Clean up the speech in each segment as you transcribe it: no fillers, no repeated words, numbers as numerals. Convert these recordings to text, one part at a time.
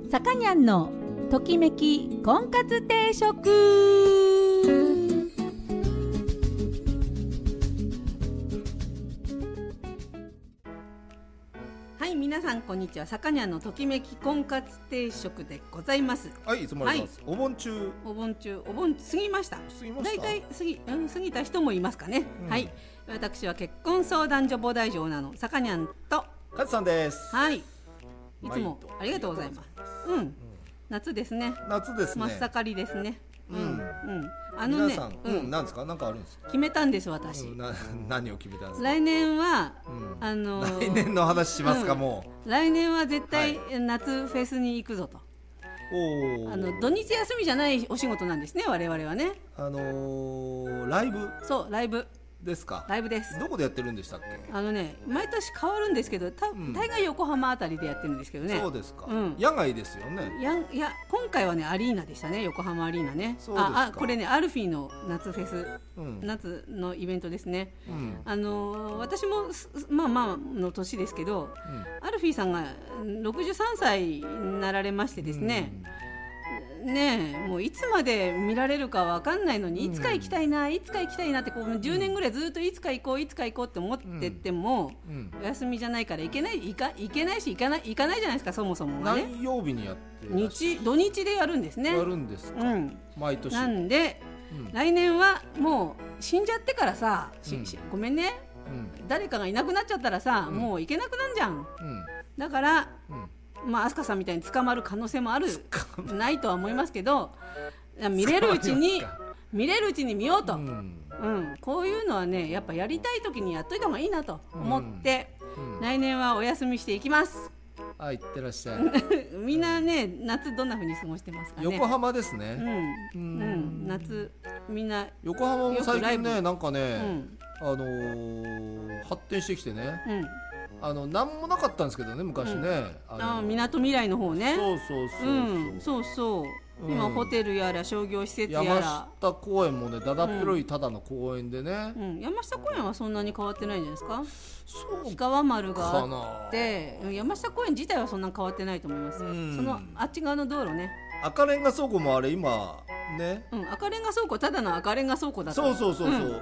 さかにゃんのときめき婚活定食。はい、皆さんこんにちは。さかにゃんのときめき婚活定食でございます。 はい、いつもあります、はい、お盆過ぎました。だいたい過ぎた人もいますかね、はい。私は結婚相談所母大女のさかにゃんとかずさんです。 はい、いつもありがとうございます。夏ですね。 夏ですね。 真っ盛りですね。 皆さん、なんですか、なんかあるんですか。 決めたんです私。 何を決めたんですか。 来年は、 来年の話しますか。もう来年は絶対夏フェスに行くぞと。土日休みじゃないお仕事なんですね、我々はね。 ライブ。 そう、ライブですか。 ライブです。 どこでやってるんでしたっけ。 毎年変わるんですけど、大概横浜あたりでやってるんですけどね。 そうですか。野外ですよね。 いや今回はねアリーナでしたね。横浜アリーナね。 そうですか。 これねアルフィーの夏フェス、夏のイベントですね。私もまあの年ですけど、アルフィーさんが63歳になられましてですね。ねえ、もういつまで見られるかわかんないのに、いつか行きたいな、いつか行きたいなってこう10年ぐらいずっといつか行こうって思ってても、お休みじゃないから行けないし行かないじゃないですか、そもそもがね。 何曜日にやって土日でやるんですね。 やるんですか。毎年。 なんで、来年はもう死んじゃってからさ、ごめんね、誰かがいなくなっちゃったらさ、もう行けなくなんじゃん。だから、飛鳥さんみたいに捕まる可能性もあるないとは思いますけど、見れるうちに見ようと、こういうのはね、やっぱやりたい時にやっといた方がいいなと思って、来年はお休みしていきます。 はい、行ってらっしゃい。 みんなね、夏どんな風に過ごしてますかね。 横浜ですね。 夏みんな横浜も最近ね、なんかね、発展してきてね。なんもなかったんですけどね、昔ね。 みなとみらいの方ね。 そう。 今ホテルやら商業施設やら。 山下公園もね、だだっ広いただの公園でね。 山下公園はそんなに変わってないんじゃないですか。氷川丸があって、山下公園自体はそんな変わってないと思います。そのあっち側の道路ね。 赤レンガ倉庫もあれ今ね。 赤レンガ倉庫、ただの赤レンガ倉庫だった。 そう。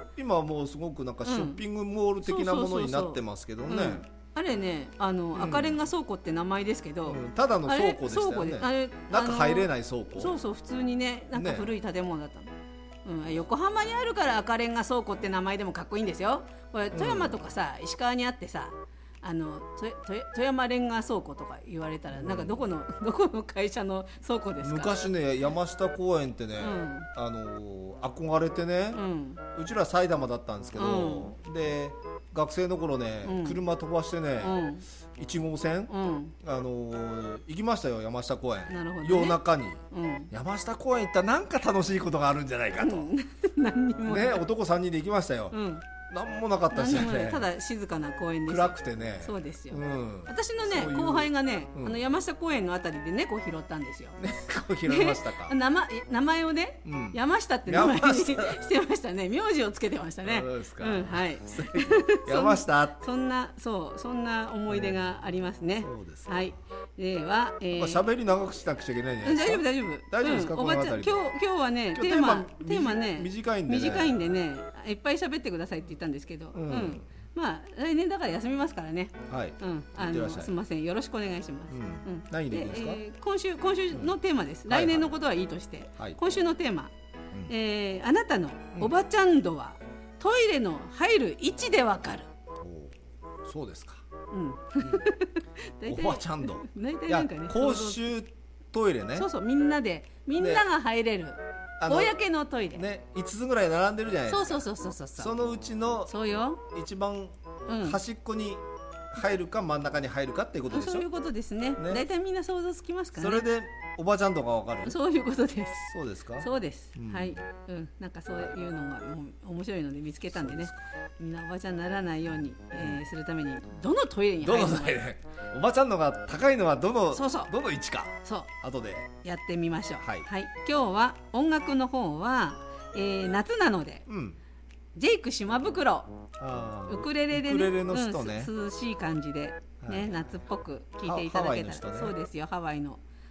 今はもうすごくなんかショッピングモール的なものになってますけどね。 あれね、赤レンガ倉庫って名前ですけど、 ただの倉庫でしたよね。中入れない倉庫。 そう、普通にね、なんか古い建物だったの。横浜にあるから赤レンガ倉庫って名前でもかっこいいんですよ。これ富山とかさ、石川にあってさ、富山レンガ倉庫とか言われたら、なんかどこの会社の倉庫ですか。 昔ね、山下公園ってね、憧れてね、うちら埼玉だったんですけど、で学生の頃ね、車飛ばしてね、1号線、行きましたよ、山下公園。夜中に、山下公園行ったらなんか楽しいことがあるんじゃないかと、 何にもね、 男3人で行きましたよ。なんもなかったですよね。 ただ静かな公園です。 暗くてね。 そうですよ。私のね、後輩がね、山下公園のあたりで猫を拾ったんですよ。 猫拾いましたか。 名前をね、山下って名前にしてましたね。名字をつけてましたね。 そうですか。 はい。 山下。 そんな思い出がありますね。 そうです。 はい。では、 喋り長くしなくちゃいけないんじゃないですか。大丈夫ですか。 おばちゃん、今日はね、テーマね、短いんでね、いっぱい喋ってくださいって言ったんですけど、まあ来年だから休みますからね。 はい。 すみません、よろしくお願いします。 何でいいですか。 今週のテーマです。来年のことはいいとして、今週のテーマ、あなたのおばちゃん度はトイレの入る位置でわかる。 そうですか。 おばちゃん度。 いや、 公衆トイレね。 そう、みんなが入れる。公のトイレね、5つぐらい並んでるじゃないですか。 そう。 そのうちの一番端っこに入るか真ん中に入るかっていうことでしょ。 そういうことですね。大体みんな想像つきますからね。 それでおばちゃんとかわかる。 そういうことです。 そうですか。 そうです。はい。なんかそういうのが面白いので見つけたんでね。みんなおばちゃんにならないようにするために、どのトイレに入るのか。 おばちゃんのが高いのはどの位置か。そう。後でやってみましょう。 はい。 今日は音楽の方は夏なので。ジェイク島袋、ウクレレでね、 の人ね、 涼しい感じでね、夏っぽく聴いていただけたら。そうですよ、ハワイの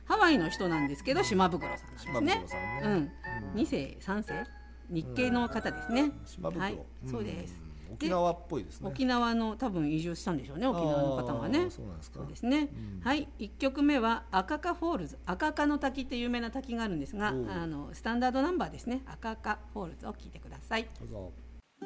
ハワイの人なんですけど島袋さんですね。 島袋さんね、 2世3世日系の方ですね。 島袋、 はい、そうです。 沖縄っぽいですね。 沖縄の多分移住したんでしょうね、沖縄の方がね。 そうなんですか。 そうですね、はい。1曲目は赤カフォールズ、赤カの滝って有名な滝があるんですが、スタンダードナンバーですね、赤カフォールズを聴いてください。 どうぞ。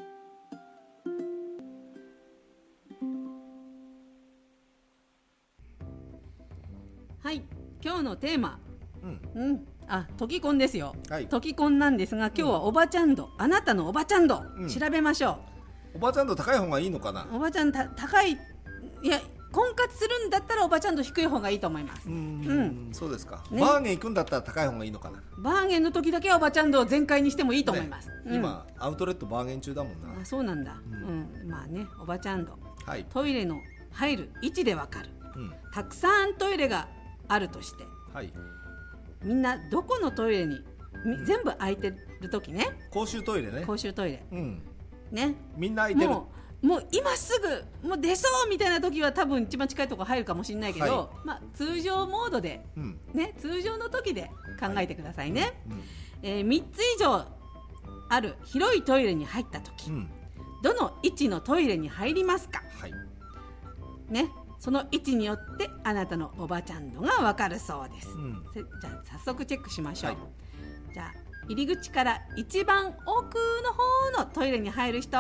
はい、今日のテーマ、トキコンですよ、はい、トキコンなんですが、今日はおばちゃん度、あなたのおばちゃん度、調べましょう。おばちゃん度高い方がいいのかな。 おばちゃん高い、いや婚活するんだったらおばちゃん度低い方がいいと思います。 そうですか、ね、バーゲン行くんだったら高い方がいいのかな。 バーゲンの時だけはおばちゃん度を全開にしてもいいと思います、ね。 今アウトレットバーゲン中だもんな。 あ、そうなんだ、まあね、おばちゃん度、はい、トイレの入る位置でわかる、たくさんトイレがあるとして、はい、みんなどこのトイレに、全部空いてる時ね、 公衆トイレね、 公衆トイレ、ね、 みんな空いてる、 もう今すぐもう出そうみたいな時は多分一番近いところ入るかもしれないけど、通常モードで、通常の時で考えてくださいね。3つ以上ある広いトイレに入った時、どの位置のトイレに入りますか、ね、その位置によってあなたのおばちゃん度がわかるそうです。じゃあ早速チェックしましょう。じゃあ入り口から一番奥の方のトイレに入る人、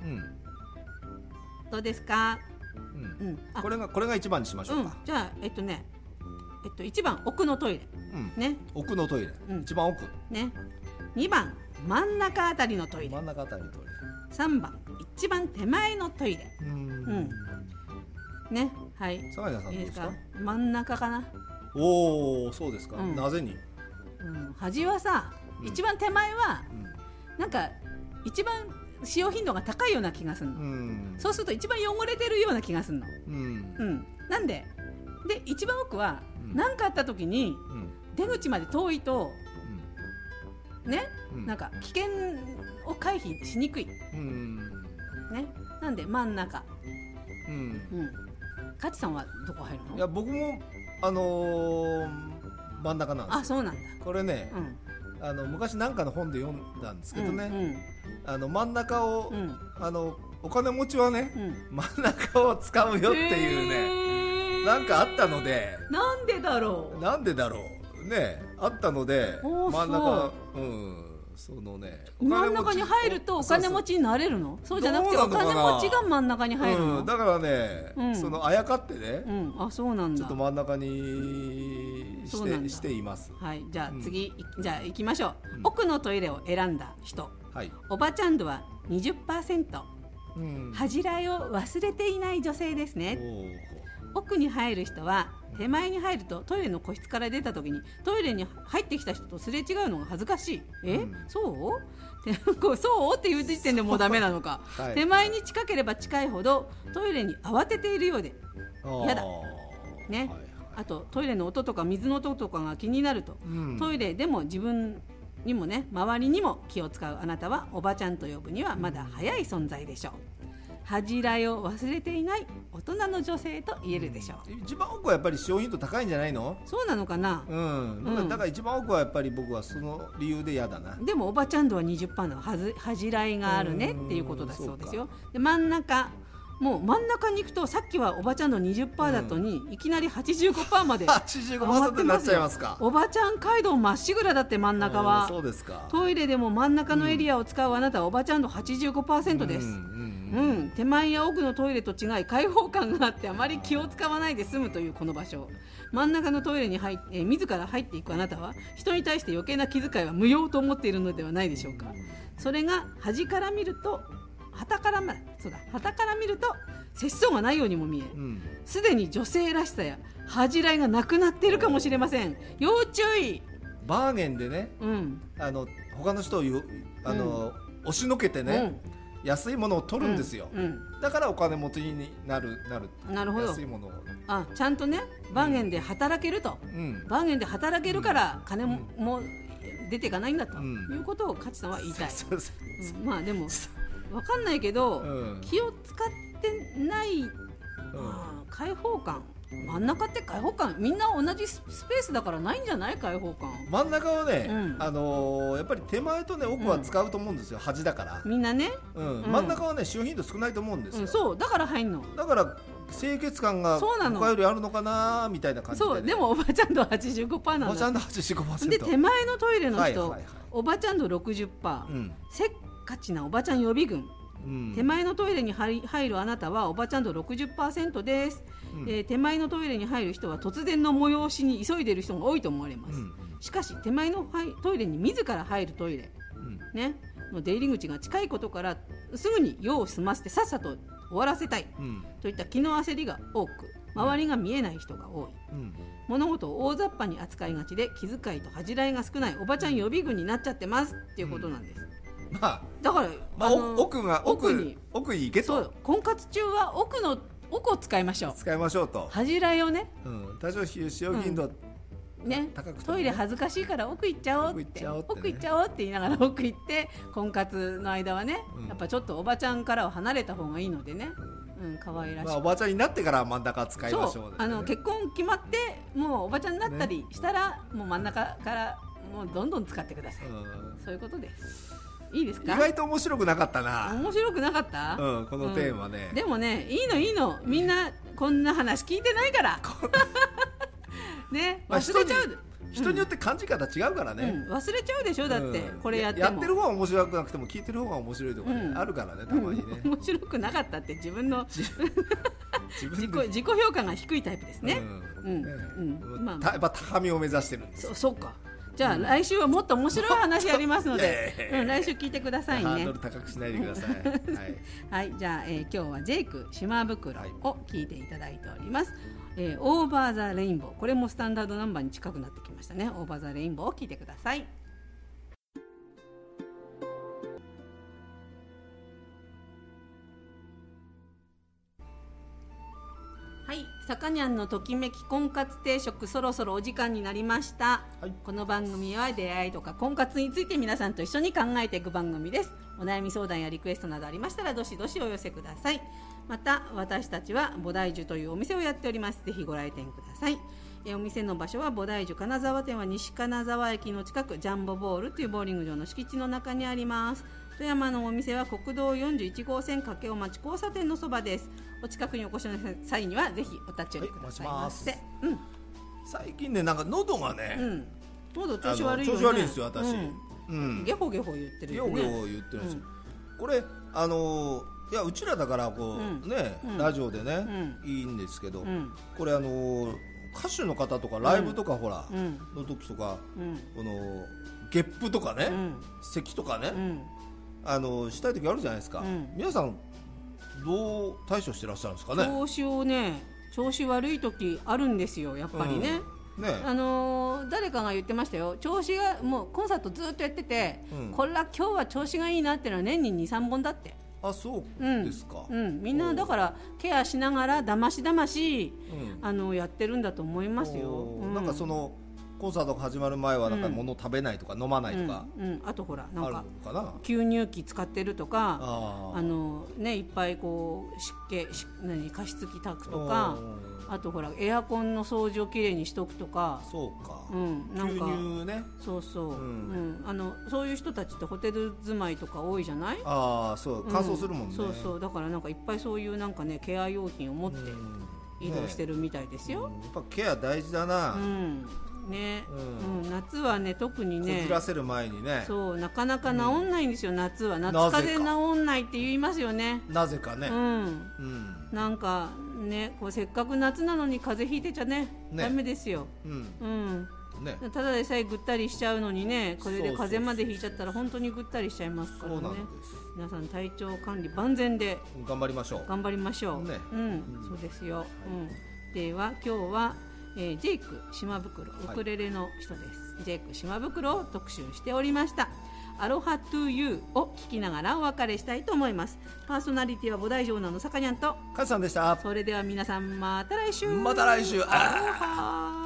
どうですか。 これが1番にしましょうか。 じゃあ1番奥のトイレ、ね、 奥のトイレ、一番奥ね。2番真ん中あたりのトイレ、 真ん中あたりのトイレ。 3番一番手前のトイレ。ね、はい。 坂井さんどうですか。 真ん中かな。 おお、そうですか。なぜに。 端はさ、一番手前はなんか一番使用頻度が高いような気がするの。そうすると一番汚れてるような気がするの。なんで一番奥は何かあった時に出口まで遠いとね、なんか危険を回避しにくい。ね、なんで真ん中。カチさんはどこ入るの。 いや、僕も真ん中なんですよ。 あ、そうなんだ。 これね、昔なんかの本で読んだんですけどね、真ん中を、お金持ちはね、真ん中を使うよっていうね、なんかあったので。 なんでだろうね、あったので真ん中、そのね、 真ん中に入るとお金持ちになれるの。そうじゃなくてお金持ちが真ん中に入るの。 だからね、そのあやかってね、 あ、そうなんだ。 ちょっと真ん中にしています。 はい、じゃあ次、じゃあ行きましょう。奥のトイレを選んだ人、おばちゃん度は 20%、恥じらいを忘れていない女性ですね。奥に入る人は手前に入るとトイレの個室から出た時にトイレに入ってきた人とすれ違うのが恥ずかしい。そうっていう時点でもうダメなのか。手前に近ければ近いほどトイレに慌てているようで嫌だね。あとトイレの音とか水の音とかが気になると、トイレでも自分にもね、周りにも気を使うあなたはおばちゃんと呼ぶにはまだ早い存在でしょう。恥じらいを忘れていない大人の女性と言えるでしょう。 一番奥はやっぱり使用頻度高いんじゃないの。 そうなのかな。 だから一番奥はやっぱり僕はその理由で嫌だな。 でもおばちゃん度は 20% の恥じらいがあるねっていうことだそうですよ。で真ん中、もう真ん中に行くとさっきはおばちゃん度 20% だとに、いきなり 85% まで 85% になっちゃいますか。 おばちゃん街道まっしぐらだって。真ん中は。 そうですか。 トイレでも真ん中のエリアを使うあなたはおばちゃん度 85% です。手前や奥のトイレと違い開放感があってあまり気を使わないで済むというこの場所、真ん中のトイレに自ら入っていくあなたは人に対して余計な気遣いは無用と思っているのではないでしょうか。それが端から見ると旗から見ると節操がないようにも見え、すでに女性らしさや恥じらいがなくなっているかもしれません。要注意。 バーゲンでね、他の人を押しのけてね、安いものを取るんですよ。だからお金持ちになる。 なるほど。 安いものをちゃんとね、バーゲンで働けると、バーゲンで働けるから金も出ていかないんだということをカチさんは言いたい。まあでも分かんないけど、気を使ってない、開放感真ん中って開放感みんな同じスペースだからないんじゃない？開放感真ん中はね、やっぱり手前とね奥は使うと思うんですよ、端だからみんなね、 真ん中はね使用頻度少ないと思うんですよ、 そうだから入んの。 だから清潔感が他よりあるのかなみたいな感じで、ね、 そうでもおばちゃん度 85% なんだ。 おばちゃん度 85% で手前のトイレの人、おばちゃん度 60%、せっかちなおばちゃん予備軍、手前のトイレに入るあなたはおばちゃん度 60% です、手前のトイレに入る人は突然の催しに急いでいる人が多いと思われます、しかし手前のトイレに自ら入るトイレ、の出入り口が近いことからすぐに用を済ませてさっさと終わらせたい、といった気の焦りが多く周りが見えない人が多い、物事を大雑把に扱いがちで気遣いと恥じらいが少ないおばちゃん予備軍になっちゃってますっていうことなんです、だから、 奥に行けと。 そう婚活中は奥を使いましょうと。 恥じらいをね、 多少使用頻度ね、トイレ恥ずかしいから奥行っちゃおうって言いながら奥行って婚活の間はね、やっぱちょっとおばちゃんからは離れた方がいいのでね、可愛らしい、 おばちゃんになってから真ん中使いましょう、 ね、結婚決まってもうおばちゃんになったりしたら、もう真ん中からもうどんどん使ってください、そういうことです。いいですか？ 意外と面白くなかったな。 面白くなかった？ このテーマね、 でもね、いいのみんなこんな話聞いてないからね、忘れちゃう、 人によって感じ方違うからね、 忘れちゃうでしょ。だってこれやってもやってる方が面白くなくても聞いてる方が面白いとかね、あるからね、たまにね。 面白くなかったって自分の自己評価が低いタイプですね。 やっぱ高みを目指してるんです。 そうか。じゃあ来週はもっと面白い話やりますので、来週聞いてくださいね。 ハードル高くしないでください。 はい、じゃあ、今日はジェイク島袋を聞いていただいております。オーバーザレインボー、これもスタンダードナンバーに近くなってきましたね。オーバーザレインボーを聞いてください。はい、さかにゃんのときめき婚活定食、そろそろお時間になりました、この番組は出会いとか婚活について皆さんと一緒に考えていく番組です。お悩み相談やリクエストなどありましたらどしどしお寄せください。また私たちは菩提樹というお店をやっております。ぜひご来店ください。お店の場所は菩提樹金沢店は西金沢駅の近く、ジャンボボールというボーリング場の敷地の中にあります。富山のお店は国道41号線掛尾町交差点のそばです。お近くにお越しの際にはぜひお立ち寄りくださいませ。 最近ね、なんか喉がね、 喉調子悪いよね。 調子悪いんですよ私。 ゲホゲホ言ってるよね。 ゲホゲホ言ってるんですよ。これいやうちらだからこうね、ラジオでねいいんですけど、これ歌手の方とかライブとかほらの時とか、このゲップとかね、咳とかね、したい時あるじゃないですか。皆さんどう対処してらっしゃるんですかね。 調子悪い時あるんですよ、やっぱりね。誰かが言ってましたよ。調子がもうコンサートずっとやってて、これは今日は調子がいいなっていうのは年に 2,3 本だって。 あ、そうですか。 みんなだからケアしながらだましやってるんだと思いますよ。 なんかそのコンサートが始まる前はなんか物食べないとか飲まないとか、 あとほらなんかあるのかな、 吸入器使ってるとか、いっぱいこう加湿器炊くとか、あとほらエアコンの掃除をきれいにしとくとか。 そうか、 なんか吸入ね。 そうそう、そういう人たちってホテル住まいとか多いじゃない。 そう乾燥するもんね。 そうだからなんかいっぱいそういうなんかねケア用品を持って移動してるみたいですよ。 やっぱケア大事だな。 夏はね特にねこじらせる前にね、 そうなかなか治んないんですよ、夏は。夏風邪治んないって言いますよね。 なぜかね。 なんかね、こうせっかく夏なのに風邪ひいてちゃねダメですよ。ただでさえぐったりしちゃうのにね、これで風邪までひいちゃったら本当にぐったりしちゃいますからね。皆さん体調管理万全で頑張りましょう。 そうですよ。では今日はジェイク島袋、ウクレレの人です。ジェイク島袋を特集しておりました。アロハトゥーユーを聞きながらお別れしたいと思います。パーソナリティは菩提城のさかにゃんとカズさんでした。 それでは皆さんまた来週。 また来週。 アロハ。